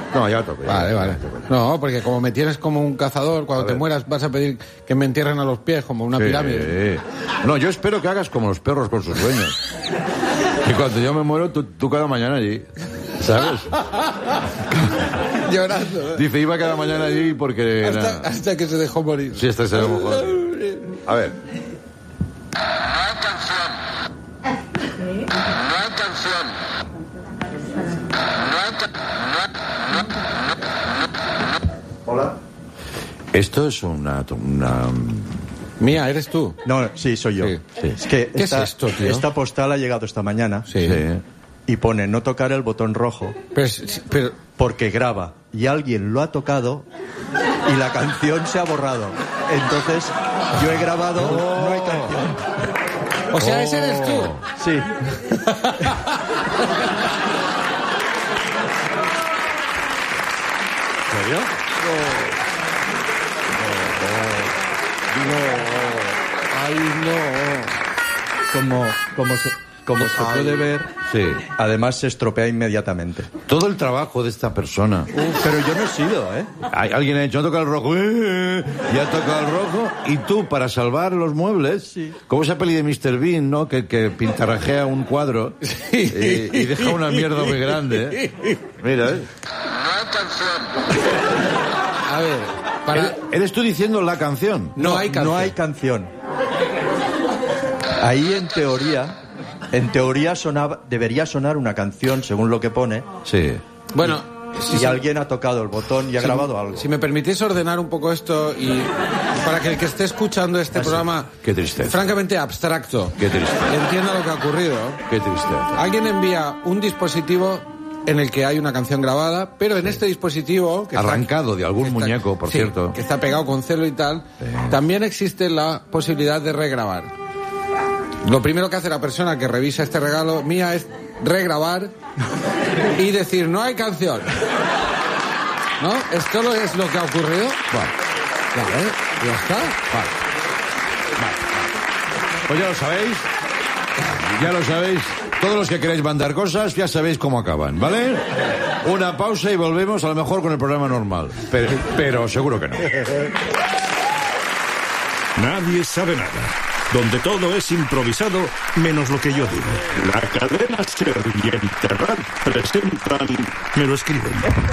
No, ya toco. Vale. No, porque como me tienes como un cazador, cuando te mueras vas a pedir que me entierren a los pies como una pirámide. No, yo espero que hagas como los perros con sus dueños. Y cuando yo me muero, tú cada mañana allí, ¿sabes? Llorando. Dice, iba cada mañana allí porque... Hasta que se dejó morir. Sí, hasta que se dejó morir. A ver. Hola. Esto es una... Mía, ¿eres tú? No, sí, soy yo. Sí. Es que ¿Qué es esto, tío? Esta postal ha llegado esta mañana. Sí. Y pone no tocar el botón rojo. Pero... Porque graba. Y alguien lo ha tocado y la canción se ha borrado. Entonces, yo he grabado, no hay canción. O sea, ese eres tú. Sí. ¿Serio? Como se puede ver, sí. Además se estropea inmediatamente. Todo el trabajo de esta persona. Pero yo no he sido, ¿eh? Alguien ha dicho, toca el rojo, y ha tocado el rojo, y tú, para salvar los muebles, sí. Como esa peli de Mr. Bean, ¿no? Que pintarrajea un cuadro y deja una mierda muy grande, ¿eh? Mira, ¿eh? A ver, ¿Eres tú diciendo la canción? No hay canción. No hay canción. Ahí, en teoría debería sonar una canción, según lo que pone. Sí. Bueno, si alguien ha tocado el botón y ha grabado algo. Si me permitís ordenar un poco esto y para que el que esté escuchando este programa, qué tristeza, francamente abstracto, qué tristeza, entienda lo que ha ocurrido. Qué tristeza. Alguien envía un dispositivo en el que hay una canción grabada, pero en este dispositivo... Arrancado de algún muñeco, por cierto. Que está pegado con celo y tal, también existe la posibilidad de regrabar. Lo primero que hace la persona que revisa este regalo mía es regrabar y decir, no hay canción. ¿No? ¿Esto es lo que ha ocurrido? Vale. Ya está. Vale. Pues ya lo sabéis. Todos los que queréis mandar cosas, ya sabéis cómo acaban, ¿vale? Una pausa y volvemos a lo mejor con el programa normal. Pero seguro que no. Nadie sabe nada. Donde todo es improvisado, menos lo que yo digo. La cadena SER y Interrad presentan... Me lo escriben.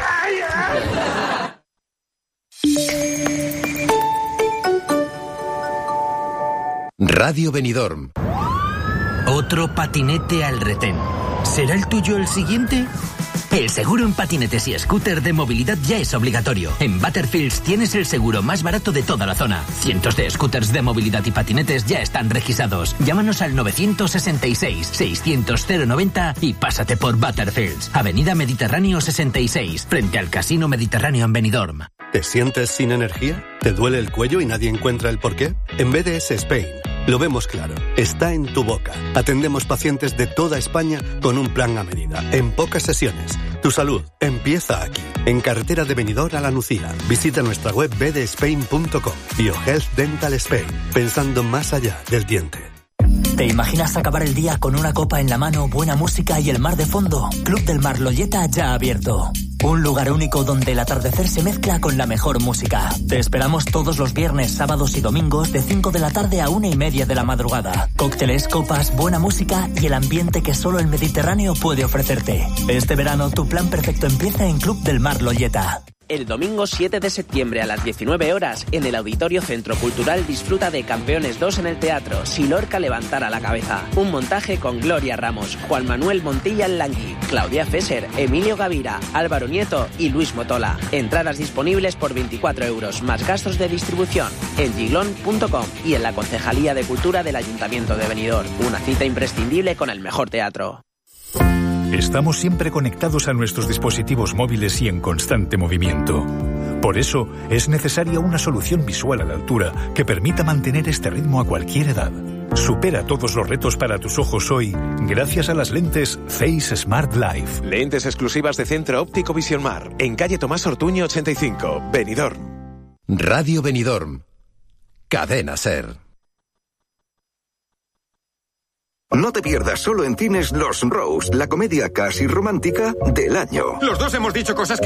Radio Benidorm. Otro patinete al retén. ¿Será el tuyo el siguiente? El seguro en patinetes y scooter de movilidad ya es obligatorio. En Butterfields tienes el seguro más barato de toda la zona. Cientos de scooters de movilidad y patinetes ya están registrados. Llámanos al 966-600-090 y pásate por Butterfields. Avenida Mediterráneo 66, frente al Casino Mediterráneo en Benidorm. ¿Te sientes sin energía? ¿Te duele el cuello y nadie encuentra el porqué? En BDS Spain lo vemos claro. Está en tu boca. Atendemos pacientes de toda España con un plan a medida, en pocas sesiones. Tu salud empieza aquí, en carretera de Benidorm a La Nucía. Visita nuestra web bdspain.com. BioHealth Dental Spain, pensando más allá del diente. ¿Te imaginas acabar el día con una copa en la mano, buena música y el mar de fondo? Club del Mar Loyeta ya abierto. Un lugar único donde el atardecer se mezcla con la mejor música. Te esperamos todos los viernes, sábados y domingos de 5 de la tarde a 1:30 de la madrugada. Cócteles, copas, buena música y el ambiente que solo el Mediterráneo puede ofrecerte. Este verano tu plan perfecto empieza en Club del Mar Loyeta. El domingo 7 de septiembre a las 19 horas, en el Auditorio Centro Cultural, disfruta de Campeones 2 en el teatro, Si Lorca levantara la cabeza. Un montaje con Gloria Ramos, Juan Manuel Montilla Langui, Claudia Fesser, Emilio Gavira, Álvaro Nieto y Luis Motola. Entradas disponibles por 24 euros, más gastos de distribución, en giglón.com y en la Concejalía de Cultura del Ayuntamiento de Benidorm. Una cita imprescindible con el mejor teatro. Estamos siempre conectados a nuestros dispositivos móviles y en constante movimiento. Por eso, es necesaria una solución visual a la altura que permita mantener este ritmo a cualquier edad. Supera todos los retos para tus ojos hoy gracias a las lentes Face Smart Life. Lentes exclusivas de Centro Óptico Visionmar, en calle Tomás Ortuño 85, Benidorm. Radio Benidorm. Cadena SER. No te pierdas solo en cines Los Rose, la comedia casi romántica del año. Los dos hemos dicho cosas que